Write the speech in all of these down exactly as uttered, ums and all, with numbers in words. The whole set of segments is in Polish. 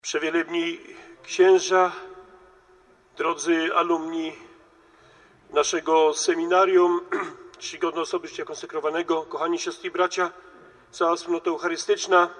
Przewielebni księża, drodzy alumni naszego seminarium, czcigodne osoby życia konsekrowanego, kochani siostry i bracia, cała wspólnota eucharystyczna.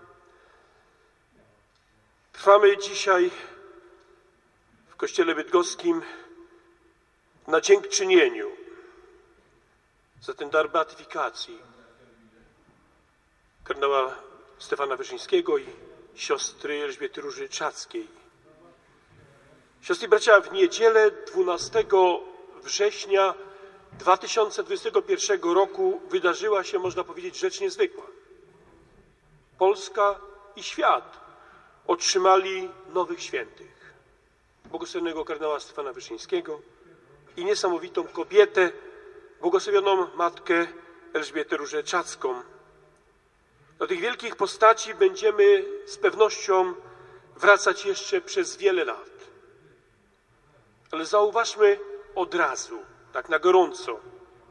Trwamy dzisiaj w Kościele Bydgoskim na dziękczynieniu za ten dar beatyfikacji kardynała Stefana Wyszyńskiego i siostry Elżbiety Róży Czackiej. Siostry i bracia, w niedzielę dwunastego września dwa tysiące dwudziestego pierwszego roku wydarzyła się, można powiedzieć, rzecz niezwykła. Polska i świat otrzymali nowych świętych. Błogosławionego kardynała Stefana Wyszyńskiego i niesamowitą kobietę, błogosławioną matkę Elżbietę Różę Czacką. Do tych wielkich postaci będziemy z pewnością wracać jeszcze przez wiele lat. Ale zauważmy od razu, tak na gorąco,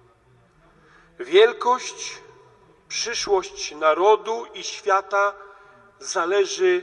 wielkość, przyszłość narodu i świata zależy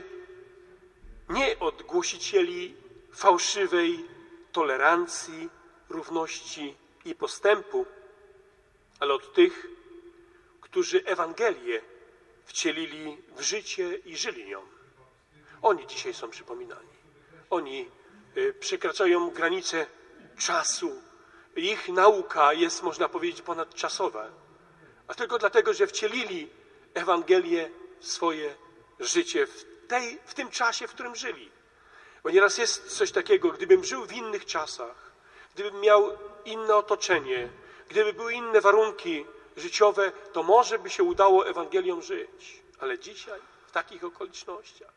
nie od głosicieli fałszywej tolerancji, równości i postępu, ale od tych, którzy Ewangelię wcielili w życie i żyli nią. Oni dzisiaj są przypominani. Oni przekraczają granice czasu. Ich nauka jest, można powiedzieć, ponadczasowa. A tylko dlatego, że wcielili Ewangelię w swoje życie, w, tej, w tym czasie, w którym żyli. Bo nieraz jest coś takiego, gdybym żył w innych czasach, gdybym miał inne otoczenie, gdyby były inne warunki życiowe, to może by się udało Ewangelią żyć. Ale dzisiaj, w takich okolicznościach,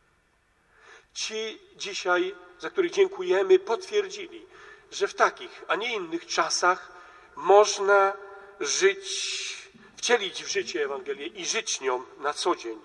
ci dzisiaj, za których dziękujemy, potwierdzili, że w takich, a nie innych czasach można żyć, wcielić w życie Ewangelię i żyć nią na co dzień.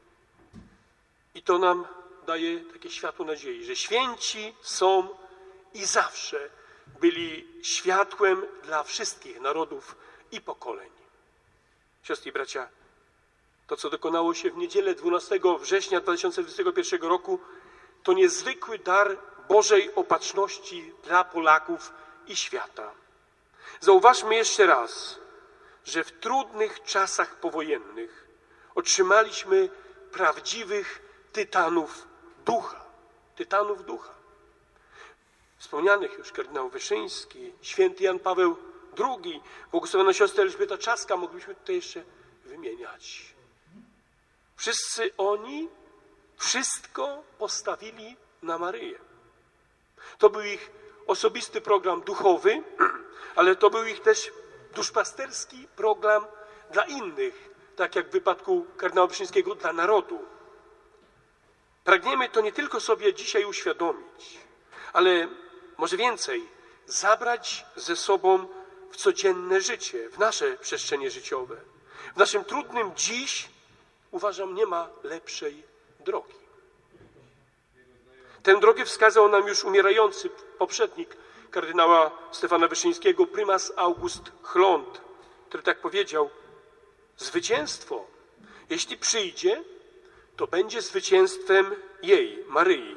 I to nam daje takie światło nadziei, że święci są i zawsze byli światłem dla wszystkich narodów i pokoleń. Siostry i bracia, to, co dokonało się w niedzielę dwunastego września dwa tysiące dwudziestego pierwszego roku, to niezwykły dar Bożej opatrzności dla Polaków i świata. Zauważmy jeszcze raz, że w trudnych czasach powojennych otrzymaliśmy prawdziwych tytanów ducha. Tytanów ducha. Wspomnianych już kardynał Wyszyński, święty Jan Paweł drugi, błogosławiona siostra Elżbieta Czacka, moglibyśmy tutaj jeszcze wymieniać. Wszyscy oni wszystko postawili na Maryję. To był ich osobisty program duchowy, ale to był ich też duszpasterski program dla innych, tak jak w wypadku kardynała Wyszyńskiego dla narodu. Pragniemy to nie tylko sobie dzisiaj uświadomić, ale może więcej, zabrać ze sobą w codzienne życie, w nasze przestrzenie życiowe. W naszym trudnym dziś, uważam, nie ma lepszej drogi. Tę drogę wskazał nam już umierający poprzednik kardynała Stefana Wyszyńskiego, prymas August Chlont, który tak powiedział: zwycięstwo, jeśli przyjdzie, to będzie zwycięstwem jej, Maryi.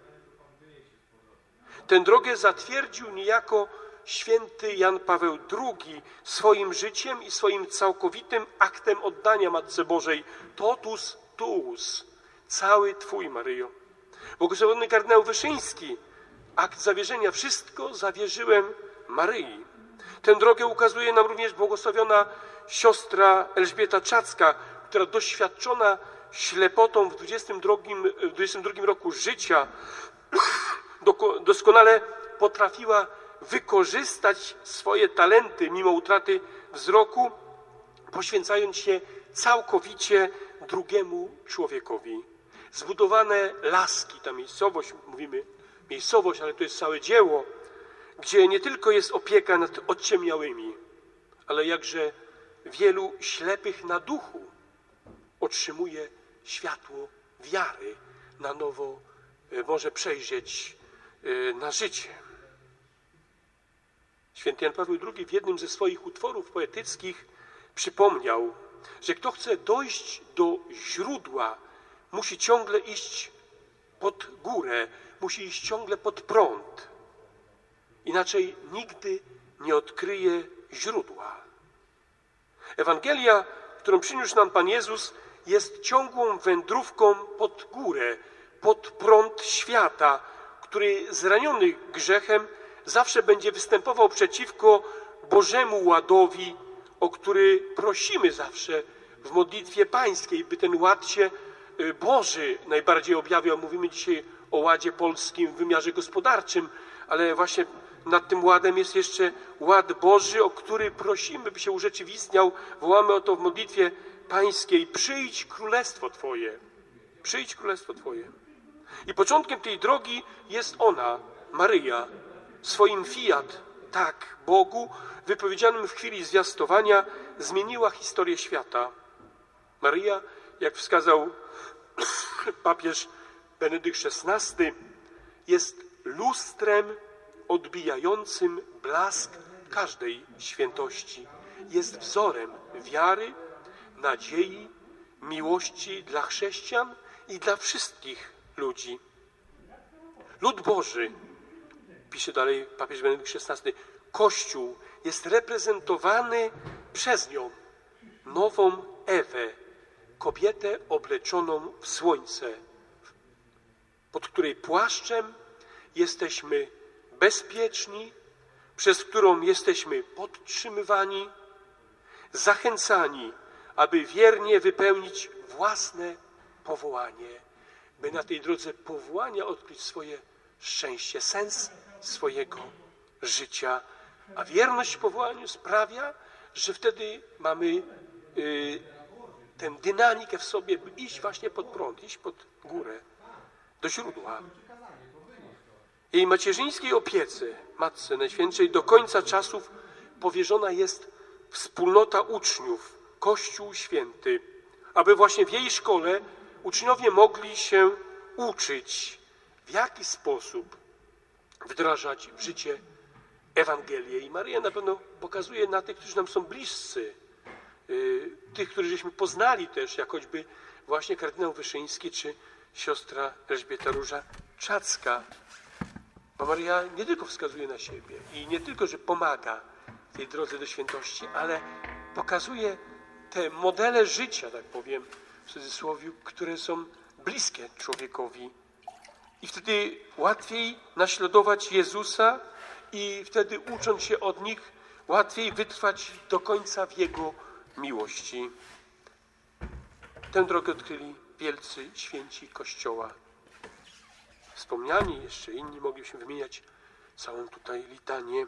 Tę drogę zatwierdził niejako święty Jan Paweł drugi swoim życiem i swoim całkowitym aktem oddania Matce Bożej. Totus tuus, cały Twój, Maryjo. Błogosławiony kardynał Wyszyński, akt zawierzenia, wszystko zawierzyłem Maryi. Tę drogę ukazuje nam również błogosławiona siostra Elżbieta Czacka, która doświadczona ślepotą w dwudziestym drugim roku życia doskonale potrafiła wykorzystać swoje talenty mimo utraty wzroku, poświęcając się całkowicie drugiemu człowiekowi. Zbudowane laski, ta miejscowość, mówimy miejscowość, ale to jest całe dzieło, gdzie nie tylko jest opieka nad odciemniałymi, ale jakże wielu ślepych na duchu otrzymuje światło wiary, na nowo może przejrzeć na życie. Święty Jan Paweł drugi w jednym ze swoich utworów poetyckich przypomniał, że kto chce dojść do źródła, musi ciągle iść pod górę, musi iść ciągle pod prąd. Inaczej nigdy nie odkryje źródła. Ewangelia, którą przyniósł nam Pan Jezus, jest ciągłą wędrówką pod górę, pod prąd świata, który zraniony grzechem zawsze będzie występował przeciwko Bożemu ładowi, o który prosimy zawsze w modlitwie pańskiej, by ten ład się Boży najbardziej objawiał. Mówimy dzisiaj o ładzie polskim w wymiarze gospodarczym, ale właśnie nad tym ładem jest jeszcze ład Boży, o który prosimy, by się urzeczywistniał. Wołamy o to w modlitwie pańskiej. Przyjdź królestwo Twoje. Przyjdź królestwo Twoje. I początkiem tej drogi jest ona, Maryja, swoim fiat, tak, Bogu, wypowiedzianym w chwili zwiastowania, zmieniła historię świata. Maryja, jak wskazał papież Benedykt szesnasty, jest lustrem odbijającym blask każdej świętości. Jest wzorem wiary, nadziei, miłości dla chrześcijan i dla wszystkich ludzi. Lud Boży, pisze dalej papież Benedykt szesnasty, Kościół jest reprezentowany przez nią, nową Ewę, kobietę obleczoną w słońce, pod której płaszczem jesteśmy bezpieczni, przez którą jesteśmy podtrzymywani, zachęcani, aby wiernie wypełnić własne powołanie, by na tej drodze powołania odkryć swoje szczęście, sens swojego życia. A wierność powołaniu sprawia, że wtedy mamy yy, tę dynamikę w sobie, by iść właśnie pod prąd, iść pod górę, do źródła. Jej macierzyńskiej opiece, Matce Najświętszej, do końca czasów powierzona jest wspólnota uczniów, Kościół Święty, aby właśnie w jej szkole uczniowie mogli się uczyć, w jaki sposób wdrażać w życie Ewangelię. I Maryja na pewno pokazuje na tych, którzy nam są bliscy, yy, tych, których żeśmy poznali też, jak choćby właśnie kardynał Wyszyński czy siostra Elżbieta Róża-Czacka. Bo Maryja nie tylko wskazuje na siebie i nie tylko, że pomaga w tej drodze do świętości, ale pokazuje te modele życia, tak powiem, w cudzysłowie, które są bliskie człowiekowi. I wtedy łatwiej naśladować Jezusa i wtedy ucząc się od nich, łatwiej wytrwać do końca w Jego miłości. Tę drogę odkryli wielcy święci Kościoła. Wspomniani, jeszcze inni moglibyśmy wymieniać całą tutaj litanię.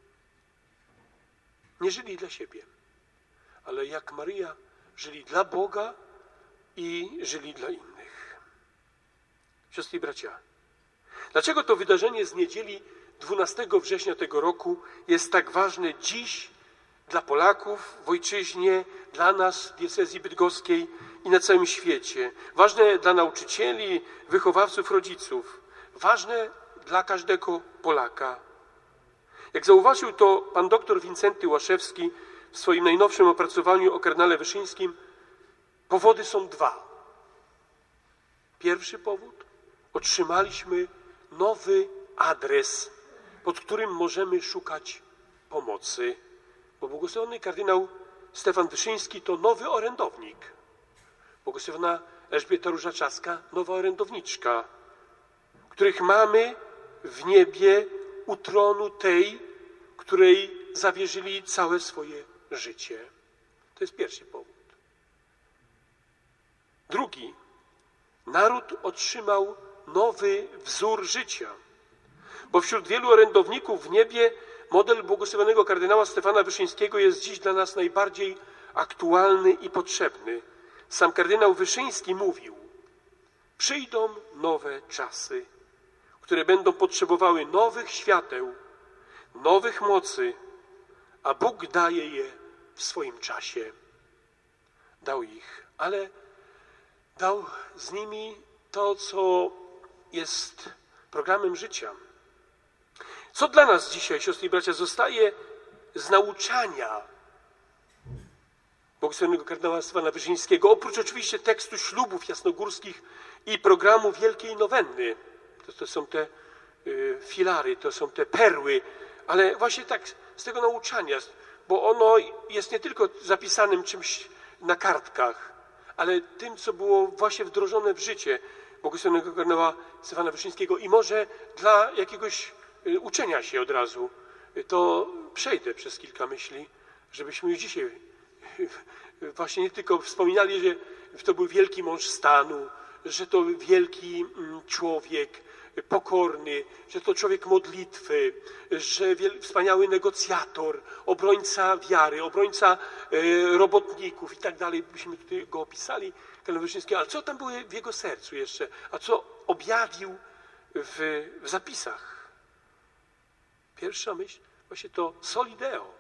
Nie żyli dla siebie, ale jak Maryja żyli dla Boga i żyli dla innych. Siostry i bracia, dlaczego to wydarzenie z niedzieli dwunastego września tego roku jest tak ważne dziś dla Polaków w ojczyźnie, dla nas w diecezji bydgoskiej i na całym świecie? Ważne dla nauczycieli, wychowawców, rodziców. Ważne dla każdego Polaka. Jak zauważył to pan doktor Wincenty Łaszewski w swoim najnowszym opracowaniu o kardynale Wyszyńskim, powody są dwa. Pierwszy powód: otrzymaliśmy nowy adres, pod którym możemy szukać pomocy. Bo błogosławiony kardynał Stefan Wyszyński to nowy orędownik. Błogosławiona Elżbieta Róża-Czacka, nowa orędowniczka, których mamy w niebie u tronu tej, której zawierzyli całe swoje życie. To jest pierwszy powód. Drugi. Naród otrzymał nowy wzór życia, bo wśród wielu orędowników w niebie model błogosławionego kardynała Stefana Wyszyńskiego jest dziś dla nas najbardziej aktualny i potrzebny. Sam kardynał Wyszyński mówił: przyjdą nowe czasy, które będą potrzebowały nowych świateł, nowych mocy, a Bóg daje je w swoim czasie. Dał ich, ale dał z nimi to, co jest programem życia. Co dla nas dzisiaj, siostry i bracia, zostaje z nauczania błogosławionego kardynała Stefana Wyszyńskiego, oprócz oczywiście tekstu ślubów jasnogórskich i programu Wielkiej Nowenny. To, to są te y, filary, to są te perły, ale właśnie tak z tego nauczania, bo ono jest nie tylko zapisanym czymś na kartkach, ale tym, co było właśnie wdrożone w życie błogosławionego kardynała Stefana Wyszyńskiego i może dla jakiegoś y, uczenia się od razu, y, to przejdę przez kilka myśli, żebyśmy już dzisiaj y, właśnie nie tylko wspominali, że to był wielki mąż stanu, że to wielki człowiek, pokorny, że to człowiek modlitwy, że wiel, wspaniały negocjator, obrońca wiary, obrońca e, robotników i tak dalej. Byśmy tutaj go opisali, Kardynał Wyszyński, ale co tam było w jego sercu jeszcze? A co objawił w, w zapisach? Pierwsza myśl, właśnie to soli Deo.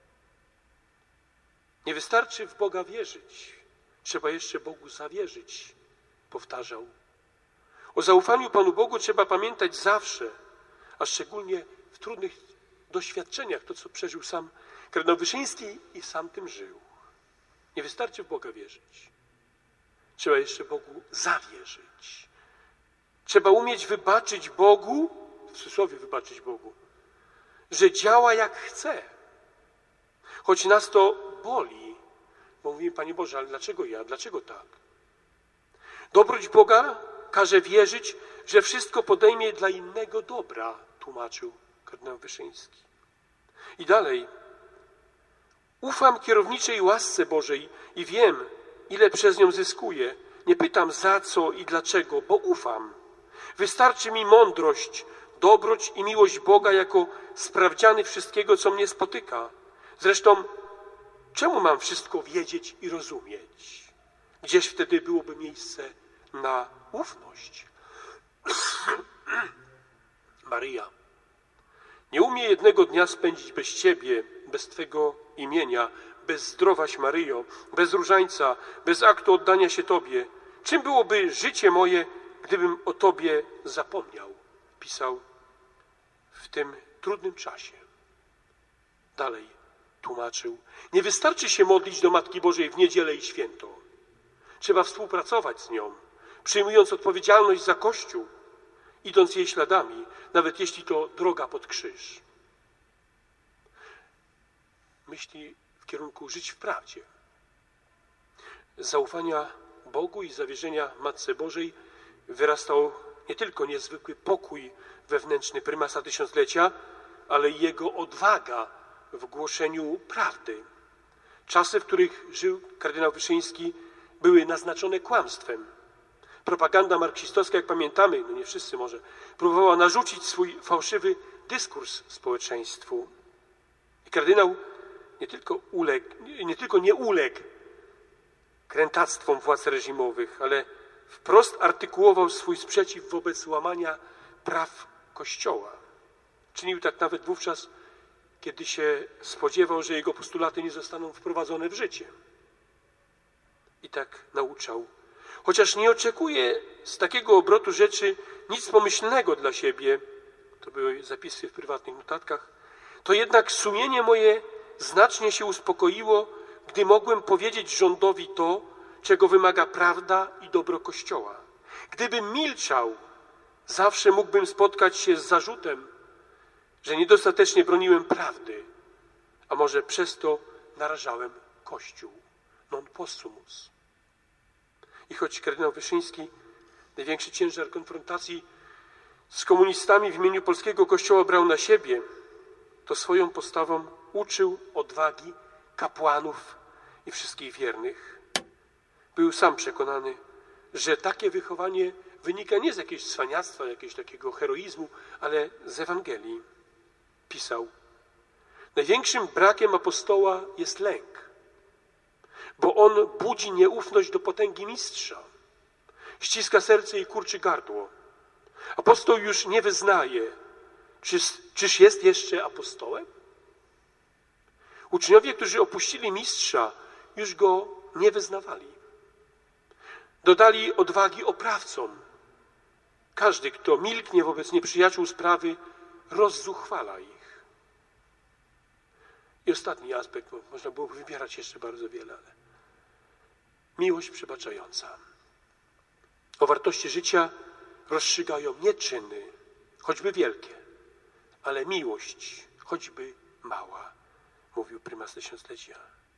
Nie wystarczy w Boga wierzyć, trzeba jeszcze Bogu zawierzyć, powtarzał. O zaufaniu Panu Bogu trzeba pamiętać zawsze, a szczególnie w trudnych doświadczeniach, to co przeżył sam kardynał Wyszyński i sam tym żył. Nie wystarczy w Boga wierzyć. Trzeba jeszcze Bogu zawierzyć. Trzeba umieć wybaczyć Bogu, w cudzysłowie wybaczyć Bogu, że działa jak chce. Choć nas to boli, bo mówimy, Panie Boże, ale dlaczego ja, dlaczego tak? Dobroć Boga każe wierzyć, że wszystko podejmie dla innego dobra, tłumaczył kardynał Wyszyński. I dalej. Ufam kierowniczej łasce Bożej i wiem, ile przez nią zyskuję. Nie pytam za co i dlaczego, bo ufam. Wystarczy mi mądrość, dobroć i miłość Boga jako sprawdziany wszystkiego, co mnie spotyka. Zresztą, czemu mam wszystko wiedzieć i rozumieć? Gdzież wtedy byłoby miejsce na ufność? Maryja, nie umie jednego dnia spędzić bez Ciebie, bez Twego imienia, bez zdrowaś Maryjo, bez różańca, bez aktu oddania się Tobie. Czym byłoby życie moje, gdybym o Tobie zapomniał? Pisał w tym trudnym czasie. Dalej tłumaczył. Nie wystarczy się modlić do Matki Bożej w niedzielę i święto. Trzeba współpracować z nią, przyjmując odpowiedzialność za Kościół, idąc jej śladami, nawet jeśli to droga pod krzyż. Myśli w kierunku żyć w prawdzie. Z zaufania Bogu i zawierzenia Matce Bożej wyrastał nie tylko niezwykły pokój wewnętrzny prymasa tysiąclecia, ale i jego odwaga w głoszeniu prawdy. Czasy, w których żył kardynał Wyszyński, były naznaczone kłamstwem. Propaganda marksistowska, jak pamiętamy, no nie wszyscy może, próbowała narzucić swój fałszywy dyskurs społeczeństwu. I kardynał nie tylko, uległ, nie tylko nie uległ krętactwom władz reżimowych, ale wprost artykułował swój sprzeciw wobec łamania praw Kościoła. Czynił tak nawet wówczas, kiedy się spodziewał, że jego postulaty nie zostaną wprowadzone w życie. I tak nauczał. Chociaż nie oczekuje z takiego obrotu rzeczy nic pomyślnego dla siebie, to były zapisy w prywatnych notatkach, to jednak sumienie moje znacznie się uspokoiło, gdy mogłem powiedzieć rządowi to, czego wymaga prawda i dobro Kościoła. Gdybym milczał, zawsze mógłbym spotkać się z zarzutem, że niedostatecznie broniłem prawdy, a może przez to narażałem Kościół. Non possumus. I choć kardynał Wyszyński największy ciężar konfrontacji z komunistami w imieniu polskiego Kościoła brał na siebie, to swoją postawą uczył odwagi kapłanów i wszystkich wiernych. Był sam przekonany, że takie wychowanie wynika nie z jakiegoś cwaniactwa, jakiegoś takiego heroizmu, ale z Ewangelii. Pisał, największym brakiem apostoła jest lęk, bo on budzi nieufność do potęgi mistrza, ściska serce i kurczy gardło. Apostoł już nie wyznaje, czyż, czyż jest jeszcze apostołem? Uczniowie, którzy opuścili mistrza, już go nie wyznawali. Dodali odwagi oprawcom. Każdy, kto milknie wobec nieprzyjaciół sprawy, rozzuchwala ich. I ostatni aspekt, bo można było wybierać jeszcze bardzo wiele, ale miłość przebaczająca. O wartości życia rozstrzygają nie czyny, choćby wielkie, ale miłość, choćby mała, mówił prymas tysiąclecia.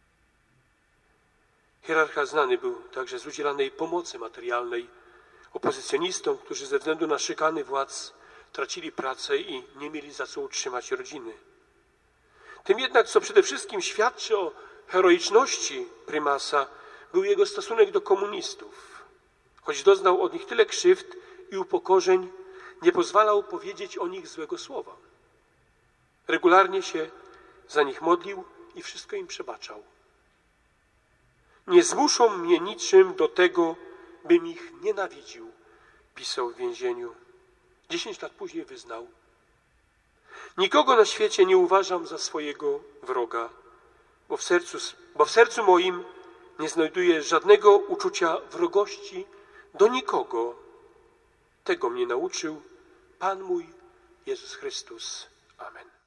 Hierarcha znany był także z udzielanej pomocy materialnej opozycjonistom, którzy ze względu na szykany władz tracili pracę i nie mieli za co utrzymać rodziny. Tym jednak, co przede wszystkim świadczy o heroiczności prymasa, był jego stosunek do komunistów. Choć doznał od nich tyle krzywd i upokorzeń, nie pozwalał powiedzieć o nich złego słowa. Regularnie się za nich modlił i wszystko im przebaczał. Nie zmuszą mnie niczym do tego, bym ich nienawidził, pisał w więzieniu. Dziesięć lat później wyznał: nikogo na świecie nie uważam za swojego wroga, bo w sercu, bo w sercu moim nie znajduję żadnego uczucia wrogości do nikogo. Tego mnie nauczył Pan mój Jezus Chrystus. Amen.